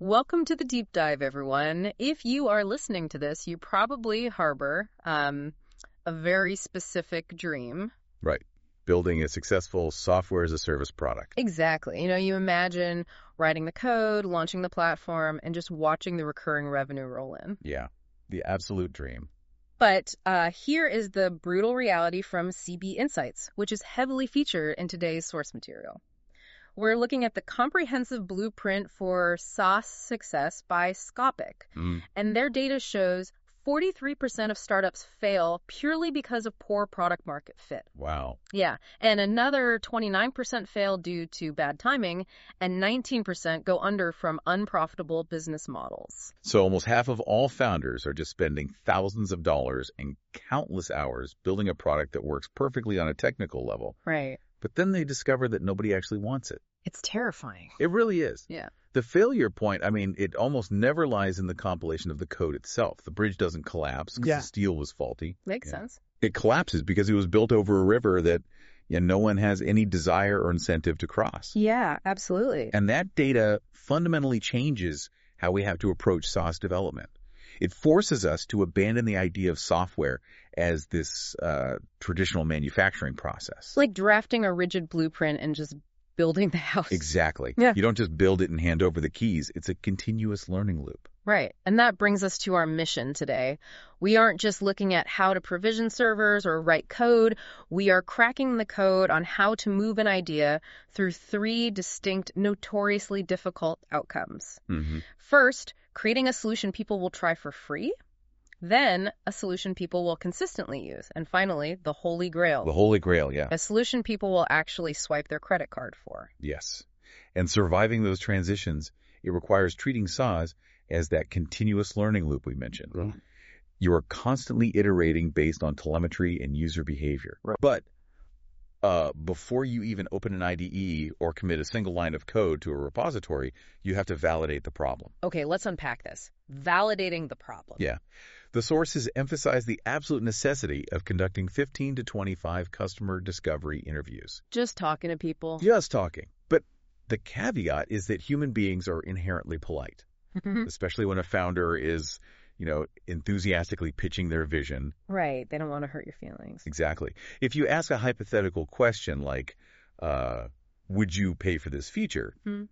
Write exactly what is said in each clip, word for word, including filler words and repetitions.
Welcome to the deep dive, everyone. If you are listening to this, you probably harbor um, a very specific dream. Right. Building a successful software as a service product. Exactly. You know, you imagine writing the code, launching the platform, and just watching the recurring revenue roll in. Yeah. The absolute dream. But uh, here is the brutal reality from C B Insights, which is heavily featured in today's source material. We're looking at the comprehensive blueprint for SaaS success by Scopic, Mm. and their data shows forty-three percent of startups fail purely because of poor product market fit. Wow. Yeah, and another twenty-nine percent fail due to bad timing, and nineteen percent go under from unprofitable business models. So almost half of all founders are just spending thousands of dollars and countless hours building a product that works perfectly on a technical level. Right. But then they discover that nobody actually wants it. It's terrifying. It really is. Yeah. The failure point, I mean, it almost never lies in the compilation of the code itself. The bridge doesn't collapse because Yeah. the steel was faulty. Makes Yeah. sense. It collapses because it was built over a river that you know, no one has any desire or incentive to cross. Yeah, absolutely. And that data fundamentally changes how we have to approach SaaS development. It forces us to abandon the idea of software as this uh, traditional manufacturing process. It's like drafting a rigid blueprint and just building the house. Exactly. Yeah. You don't just build it and hand over the keys. It's a continuous learning loop. Right. And that brings us to our mission today. We aren't just looking at how to provision servers or write code. We are cracking the code on how to move an idea through three distinct, notoriously difficult outcomes. Mm-hmm. First, creating a solution people will try for free. Then, a solution people will consistently use. And finally, the holy grail. The Holy Grail, yeah. A solution people will actually swipe their credit card for. Yes. And surviving those transitions, it requires treating SaaS as that continuous learning loop we mentioned. Right. You are constantly iterating based on telemetry and user behavior. Right. But uh, before you even open an I D E or commit a single line of code to a repository, you have to validate the problem. Okay, let's unpack this. Validating the problem. Yeah. The sources emphasize the absolute necessity of conducting fifteen to twenty-five customer discovery interviews. Just talking to people. Just talking. But the caveat is that human beings are inherently polite, especially when a founder is, you know, enthusiastically pitching their vision. Right. They don't want to hurt your feelings. Exactly. If you ask a hypothetical question like, uh, would you pay for this feature? Hmm.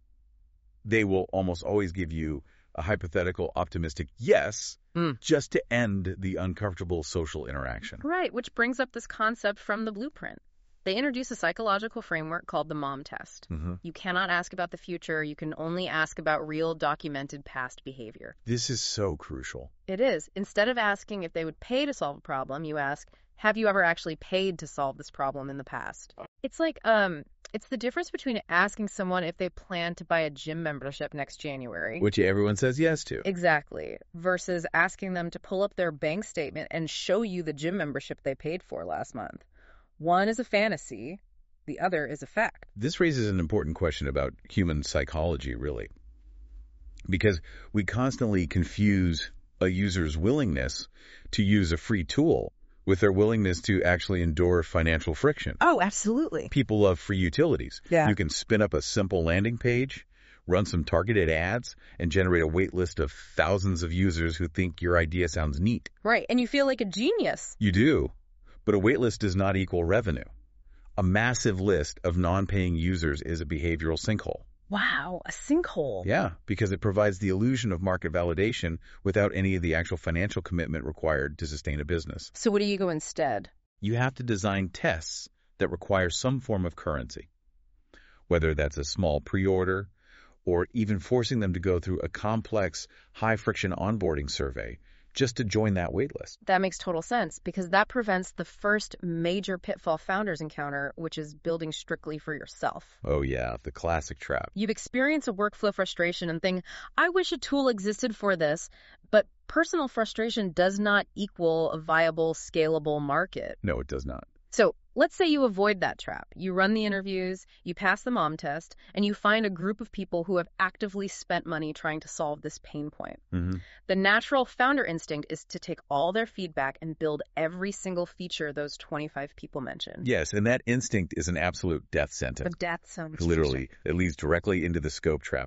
They will almost always give you a hypothetical optimistic yes, Mm. just to end the uncomfortable social interaction. Right, which brings up this concept from the blueprint. They introduce a psychological framework called the MOM test. Mm-hmm. You cannot ask about the future. You can only ask about real documented past behavior. This is so crucial. It is. Instead of asking if they would pay to solve a problem, you ask, have you ever actually paid to solve this problem in the past? It's like, um, it's the difference between asking someone if they plan to buy a gym membership next January. Which everyone says yes to. Exactly. Versus asking them to pull up their bank statement and show you the gym membership they paid for last month. One is a fantasy, the other is a fact. This raises an important question about human psychology, really. Because we constantly confuse a user's willingness to use a free tool with their willingness to actually endure financial friction. Oh, absolutely. People love free utilities. Yeah. You can spin up a simple landing page, run some targeted ads, and generate a wait list of thousands of users who think your idea sounds neat. Right, and you feel like a genius. You do, but a wait list does not equal revenue. A massive list of non-paying users is a behavioral sinkhole. Wow, a sinkhole. Yeah, because it provides the illusion of market validation without any of the actual financial commitment required to sustain a business. So what do you go instead? You have to design tests that require some form of currency, whether that's a small pre-order or even forcing them to go through a complex, high-friction onboarding survey just to join that waitlist. That makes total sense because that prevents the first major pitfall founders encounter, which is building strictly for yourself. Oh yeah, the classic trap. You've experienced a workflow frustration and think, I wish a tool existed for this, but personal frustration does not equal a viable, scalable market. No, it does not. So let's say you avoid that trap. You run the interviews, you pass the MOM test, and you find a group of people who have actively spent money trying to solve this pain point. Mm-hmm. The natural founder instinct is to take all their feedback and build every single feature those twenty-five people mentioned. Yes, and that instinct is an absolute death sentence. A death sentence. Literally, it leads directly into the scope trap.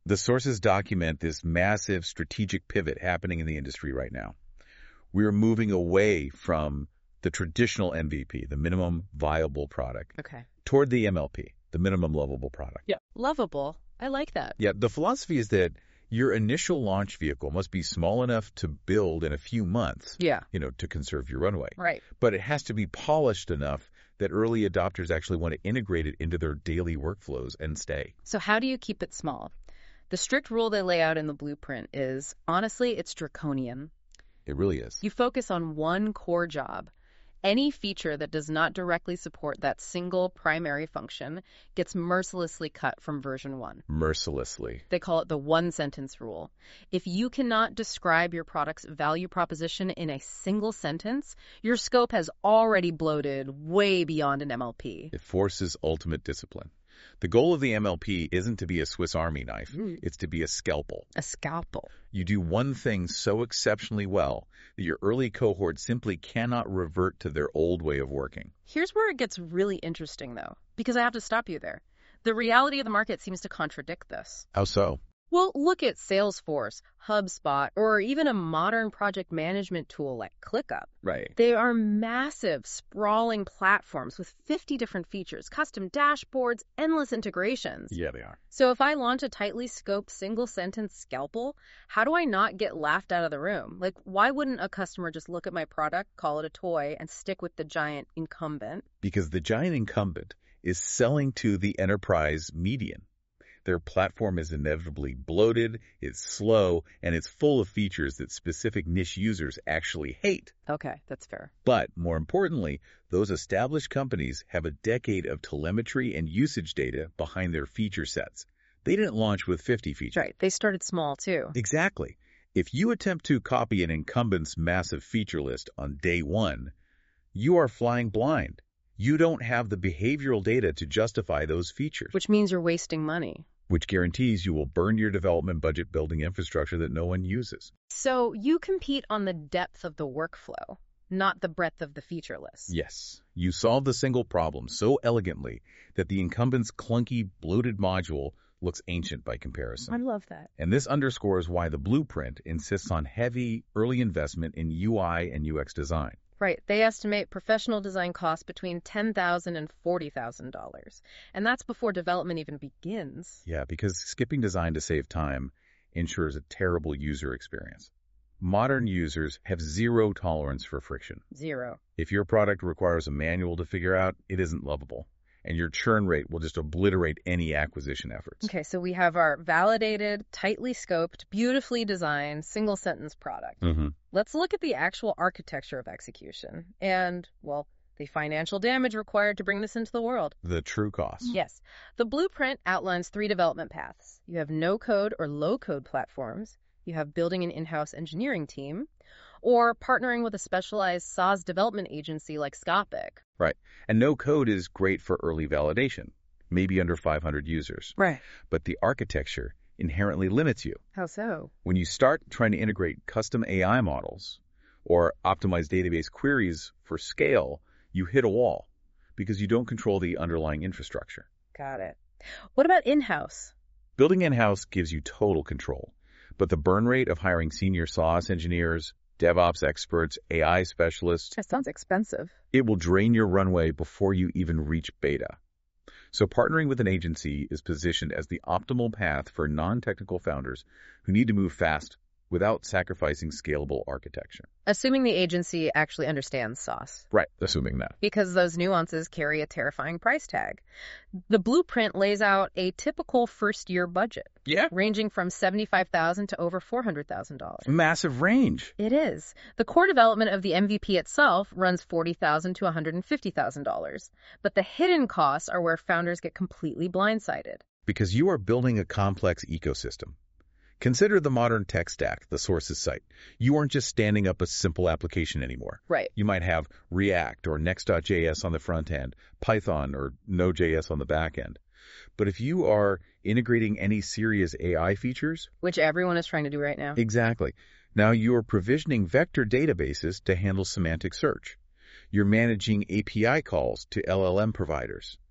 The sources document this massive strategic pivot happening in the industry right now. We're moving away from the traditional M V P, the minimum viable product, Okay. toward the M L P, the minimum lovable product. Yeah. Lovable. I like that. Yeah, the philosophy is that your initial launch vehicle must be small enough to build in a few months, Yeah. you know, to conserve your runway. Right. But it has to be polished enough that early adopters actually want to integrate it into their daily workflows and stay. So how do you keep it small? The strict rule they lay out in the blueprint is, honestly, it's draconian. It really is. You focus on one core job. Any feature that does not directly support that single primary function gets mercilessly cut from version one. Mercilessly. They call it the one-sentence rule. If you cannot describe your product's value proposition in a single sentence, your scope has already bloated way beyond an M L P. It forces ultimate discipline. The goal of the M L P isn't to be a Swiss Army knife. Mm. It's to be a scalpel. A scalpel. You do one thing so exceptionally well that your early cohort simply cannot revert to their old way of working. Here's where it gets really interesting, though, because I have to stop you there. The reality of the market seems to contradict this. How so? Well, look at Salesforce, HubSpot, or even a modern project management tool like ClickUp. Right. They are massive, sprawling platforms with fifty different features, custom dashboards, endless integrations. Yeah, they are. So if I launch a tightly scoped single-sentence scalpel, how do I not get laughed out of the room? Like, why wouldn't a customer just look at my product, call it a toy, and stick with the giant incumbent? Because the giant incumbent is selling to the enterprise median. Their platform is inevitably bloated, it's slow, and it's full of features that specific niche users actually hate. Okay, that's fair. But more importantly, those established companies have a decade of telemetry and usage data behind their feature sets. They didn't launch with fifty features. Right, they started small too. Exactly. If you attempt to copy an incumbent's massive feature list on day one, you are flying blind. You don't have the behavioral data to justify those features. Which means you're wasting money. Which guarantees you will burn your development budget building infrastructure that no one uses. So you compete on the depth of the workflow, not the breadth of the feature list. Yes, you solve the single problem so elegantly that the incumbent's clunky, bloated module looks ancient by comparison. I love that. And this underscores why the blueprint insists on heavy, early investment in U I and U X design. Right. They estimate professional design costs between ten thousand dollars and forty thousand dollars. And that's before development even begins. Yeah, because skipping design to save time ensures a terrible user experience. Modern users have zero tolerance for friction. Zero. If your product requires a manual to figure out, it isn't lovable. And your churn rate will just obliterate any acquisition efforts. Okay, so we have our validated, tightly scoped, beautifully designed, single-sentence product. Mm-hmm. Let's look at the actual architecture of execution and, well, the financial damage required to bring this into the world. The true cost. Yes. The blueprint outlines three development paths. You have no-code or low-code platforms. You have building an in-house engineering team, or partnering with a specialized SaaS development agency like Skopic. Right. And no code is great for early validation, maybe under five hundred users. Right. But the architecture inherently limits you. How so? When you start trying to integrate custom A I models or optimize database queries for scale, you hit a wall because you don't control the underlying infrastructure. Got it. What about in-house? Building in-house gives you total control, but the burn rate of hiring senior SaaS engineers, DevOps experts, A I specialists, That sounds expensive. it will drain your runway before you even reach beta. So partnering with an agency is positioned as the optimal path for non-technical founders who need to move fast without sacrificing scalable architecture. Assuming the agency actually understands SaaS. Right, assuming that. Because those nuances carry a terrifying price tag. The blueprint lays out a typical first-year budget, Yeah. ranging from seventy-five thousand dollars to over four hundred thousand dollars. Massive range. It is. The core development of the M V P itself runs forty thousand dollars to one hundred fifty thousand dollars. But the hidden costs are where founders get completely blindsided. Because you are building a complex ecosystem. Consider the modern tech stack, the sources site. You aren't just standing up a simple application anymore. Right. You might have React or Next.js on the front end, Python or Node.js on the back end. But if you are integrating any serious A I features, Which everyone is trying to do right now. exactly. Now you are provisioning vector databases to handle semantic search. You're managing A P I calls to L L M providers.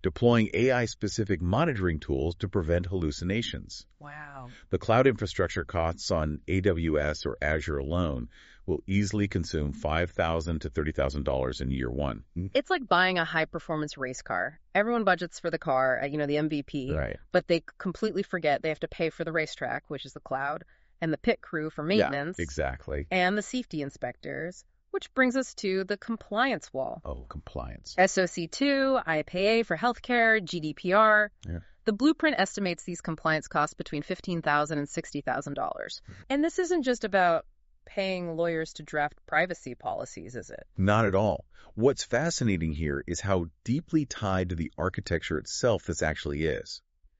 deploying A I-specific monitoring tools to prevent hallucinations. Wow. The cloud infrastructure costs on A W S or Azure alone will easily consume five thousand dollars to thirty thousand dollars in year one. It's like buying a high-performance race car. Everyone budgets for the car, uh, you know, the M V P, Right. but they completely forget they have to pay for the racetrack, which is the cloud, and the pit crew for maintenance, Yeah, exactly. and the safety inspectors, which brings us to the compliance wall. Oh, compliance. S O C two, I P A for healthcare, G D P R. Yeah. The blueprint estimates these compliance costs between fifteen thousand dollars and sixty thousand dollars. And this isn't just about paying lawyers to draft privacy policies, is it? Not at all. What's fascinating here is how deeply tied to the architecture itself this actually is.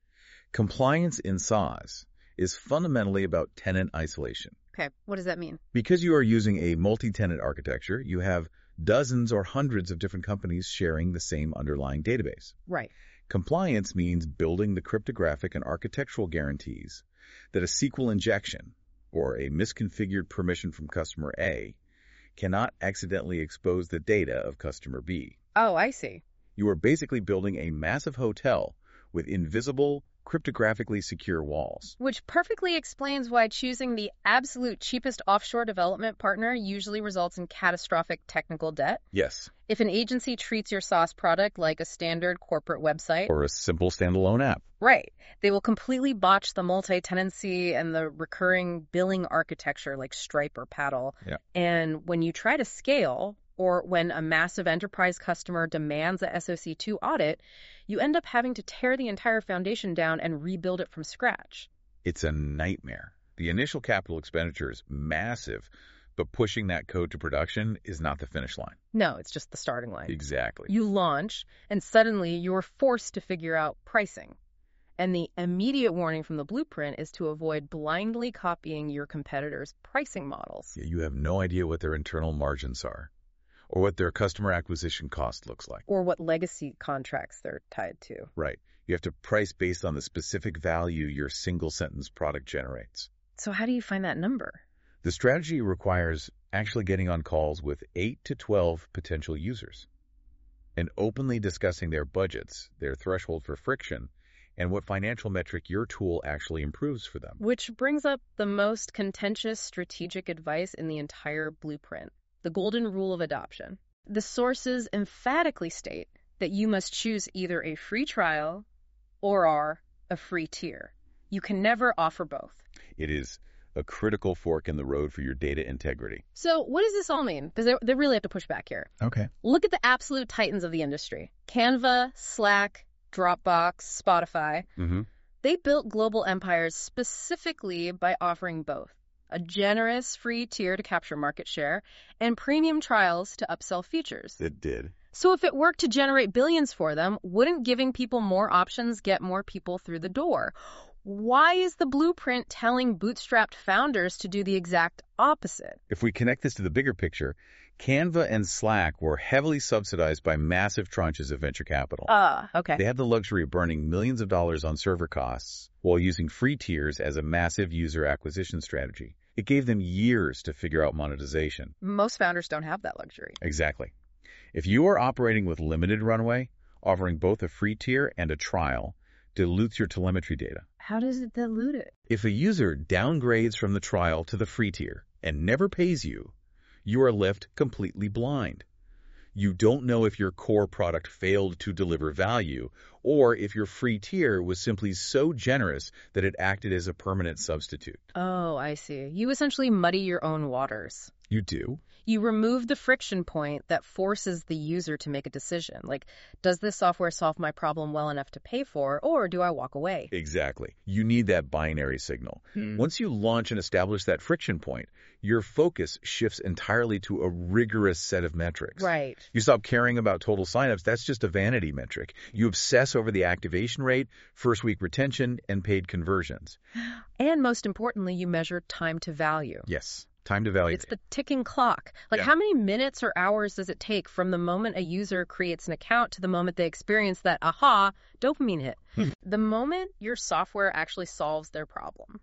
Compliance in SaaS is fundamentally about tenant isolation. Okay, what does that mean? Because you are using a multi-tenant architecture, you have dozens or hundreds of different companies sharing the same underlying database. Right. Compliance means building the cryptographic and architectural guarantees that a S Q L injection or a misconfigured permission from customer A cannot accidentally expose the data of customer B. Oh, I see. You are basically building a massive hotel with invisible, cryptographically secure walls. Which perfectly explains why choosing the absolute cheapest offshore development partner usually results in catastrophic technical debt. Yes. If an agency treats your SaaS product like a standard corporate website, Or a simple standalone app. right, they will completely botch the multi-tenancy and the recurring billing architecture like Stripe or Paddle. Yeah. And when you try to scale, or when a massive enterprise customer demands a S O C two audit, you end up having to tear the entire foundation down and rebuild it from scratch. It's a nightmare. The initial capital expenditure is massive, but pushing that code to production is not the finish line. No, it's just the starting line. Exactly. You launch, and suddenly you're forced to figure out pricing. And the immediate warning from the blueprint is to avoid blindly copying your competitors' pricing models. You have no idea what their internal margins are, or what their customer acquisition cost looks like. Or what legacy contracts they're tied to. Right. You have to price based on the specific value your single-sentence product generates. So how do you find that number? The strategy requires actually getting on calls with eight to twelve potential users and openly discussing their budgets, their threshold for friction, and what financial metric your tool actually improves for them. Which brings up the most contentious strategic advice in the entire blueprint, the golden rule of adoption. The sources emphatically state that you must choose either a free trial or are a free tier. You can never offer both. It is a critical fork in the road for your data integrity. So what does this all mean? Because they, they really have to push back here. Okay. Look at the absolute titans of the industry. Canva, Slack, Dropbox, Spotify. Mm-hmm. They built global empires specifically by offering both a generous free tier to capture market share and premium trials to upsell features. It did. So if it worked to generate billions for them, wouldn't giving people more options get more people through the door? Why is the blueprint telling bootstrapped founders to do the exact opposite? If we connect this to the bigger picture, Canva and Slack were heavily subsidized by massive tranches of venture capital. Ah, uh, okay. They had the luxury of burning millions of dollars on server costs while using free tiers as a massive user acquisition strategy. It gave them years to figure out monetization. Most founders don't have that luxury. Exactly. If you are operating with limited runway, offering both a free tier and a trial dilutes your telemetry data. How does it dilute it? If a user downgrades from the trial to the free tier and never pays you, you are left completely blind. You don't know if your core product failed to deliver value or if your free tier was simply so generous that it acted as a permanent substitute. Oh, I see. You essentially muddy your own waters. You do? You remove the friction point that forces the user to make a decision. Like, does this software solve my problem well enough to pay for, or do I walk away? Exactly. You need that binary signal. Hmm. Once you launch and establish that friction point, your focus shifts entirely to a rigorous set of metrics. Right. You stop caring about total signups. That's just a vanity metric. You obsess over the activation rate, first week retention, and paid conversions. And most importantly, you measure time to value. Yes. Time to value. It's the ticking clock. Like, Yeah. how many minutes or hours does it take from the moment a user creates an account to the moment they experience that aha dopamine hit? The moment your software actually solves their problem.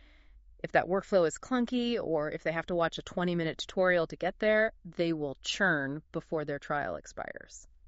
If that workflow is clunky or if they have to watch a twenty minute tutorial to get there, they will churn before their trial expires.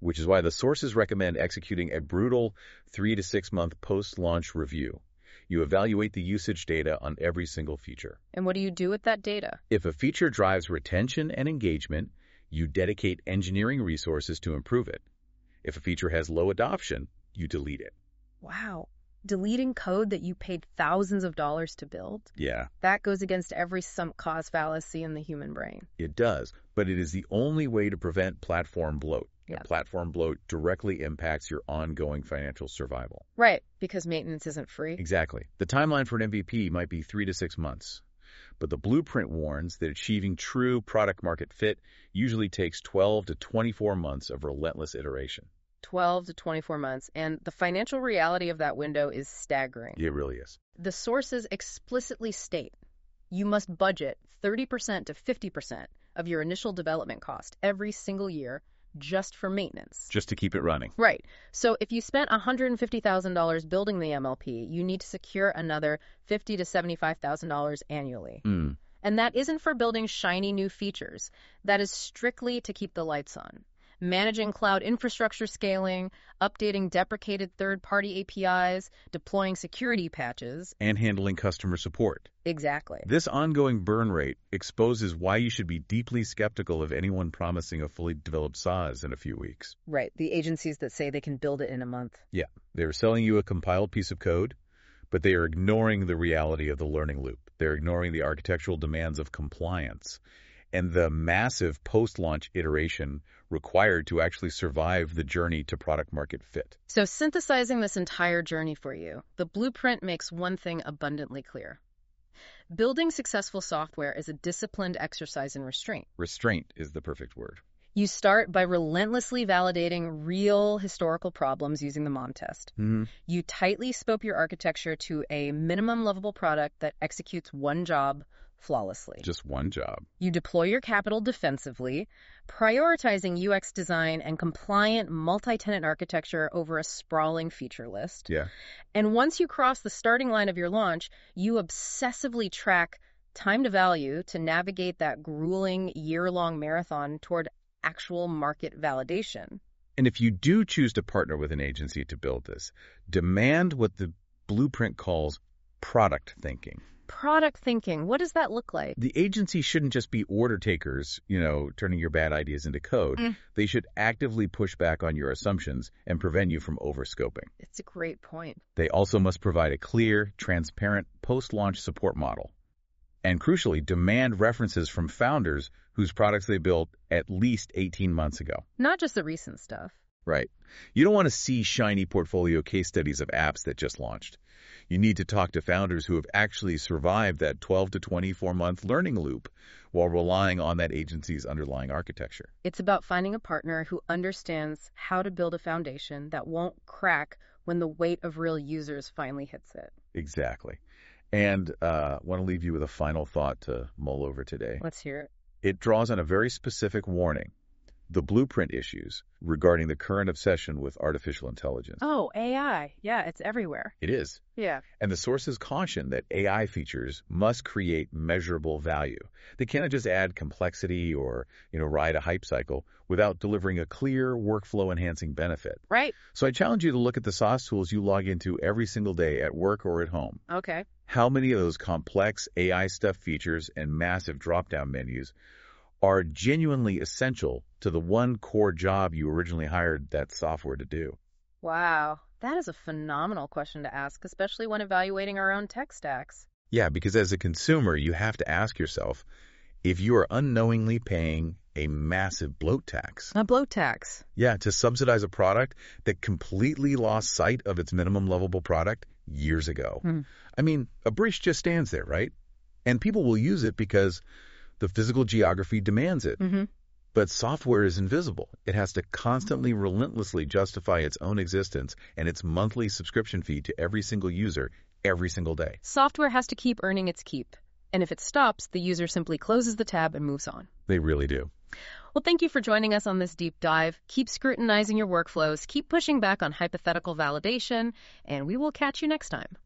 which is why the sources recommend executing a brutal three to six month post-launch review. You evaluate the usage data on every single feature. And what do you do with that data? If a feature drives retention and engagement, you dedicate engineering resources to improve it. If a feature has low adoption, you delete it. Wow. Deleting code that you paid thousands of dollars to build? Yeah, That goes against every sunk cost fallacy in the human brain. it does, but it is the only way to prevent platform bloat. Yeah. And platform bloat directly impacts your ongoing financial survival. Right, because maintenance isn't free. Exactly. The timeline for an M V P might be three to six months, but the blueprint warns that achieving true product market fit usually takes twelve to twenty-four months of relentless iteration. twelve to twenty-four months, and the financial reality of that window is staggering. It really is. The sources explicitly state you must budget thirty percent to fifty percent of your initial development cost every single year just for maintenance. Just to keep it running. Right. So if you spent one hundred fifty thousand dollars building the M L P, you need to secure another fifty thousand to seventy-five thousand dollars annually. Mm. And that isn't for building shiny new features. That is strictly to keep the lights on. Managing cloud infrastructure scaling, updating deprecated third-party A P Is, deploying security patches. And handling customer support. Exactly. This ongoing burn rate exposes why you should be deeply skeptical of anyone promising a fully developed SaaS in a few weeks. Right. The agencies that say they can build it in a month. Yeah, they're selling you a compiled piece of code, but they are ignoring the reality of the learning loop. They're ignoring the architectural demands of compliance and the massive post-launch iteration required to actually survive the journey to product market fit. So synthesizing this entire journey for you, the blueprint makes one thing abundantly clear. Building successful software is a disciplined exercise in restraint. Restraint is the perfect word. You start by relentlessly validating real historical problems using the MOM test. Mm-hmm. You tightly scope your architecture to a minimum lovable product that executes one job flawlessly. Just one job. You deploy your capital defensively, prioritizing U X design and compliant multi-tenant architecture over a sprawling feature list. Yeah. And once you cross the starting line of your launch, you obsessively track time to value to navigate that grueling year-long marathon toward actual market validation. And if you do choose to partner with an agency to build this, demand what the blueprint calls product thinking. Product thinking, what does that look like? The agency shouldn't just be order takers, you know, turning your bad ideas into code. Mm. They should actively push back on your assumptions and prevent you from overscoping. It's a great point. They also must provide a clear, transparent post-launch support model. And crucially, demand references from founders whose products they built at least eighteen months ago. Not just the recent stuff. Right. You don't want to see shiny portfolio case studies of apps that just launched. You need to talk to founders who have actually survived that twelve to twenty-four month learning loop while relying on that agency's underlying architecture. It's about finding a partner who understands how to build a foundation that won't crack when the weight of real users finally hits it. Exactly. And I uh, want to leave you with a final thought to mull over today. Let's hear it. It draws on a very specific warning. The blueprint issues regarding the current obsession with artificial intelligence. Oh, A I. Yeah, it's everywhere. It is. Yeah. And the sources caution that A I features must create measurable value. They cannot just add complexity or, you know, ride a hype cycle without delivering a clear workflow-enhancing benefit. Right. So I challenge you to look at the SaaS tools you log into every single day at work or at home. Okay. How many of those complex A I stuff features and massive drop-down menus are genuinely essential to the one core job you originally hired that software to do? Wow. That is a phenomenal question to ask, especially when evaluating our own tech stacks. Yeah, because as a consumer, you have to ask yourself if you are unknowingly paying a massive bloat tax. A bloat tax. Yeah, to subsidize a product that completely lost sight of its minimum lovable product years ago. Hmm. I mean, a bridge just stands there, right? And people will use it because the physical geography demands it. Mm-hmm. But software is invisible. It has to constantly, relentlessly justify its own existence and its monthly subscription fee to every single user every single day. Software has to keep earning its keep. And if it stops, the user simply closes the tab and moves on. They really do. Well, thank you for joining us on this deep dive. Keep scrutinizing your workflows, keep pushing back on hypothetical validation, and we will catch you next time.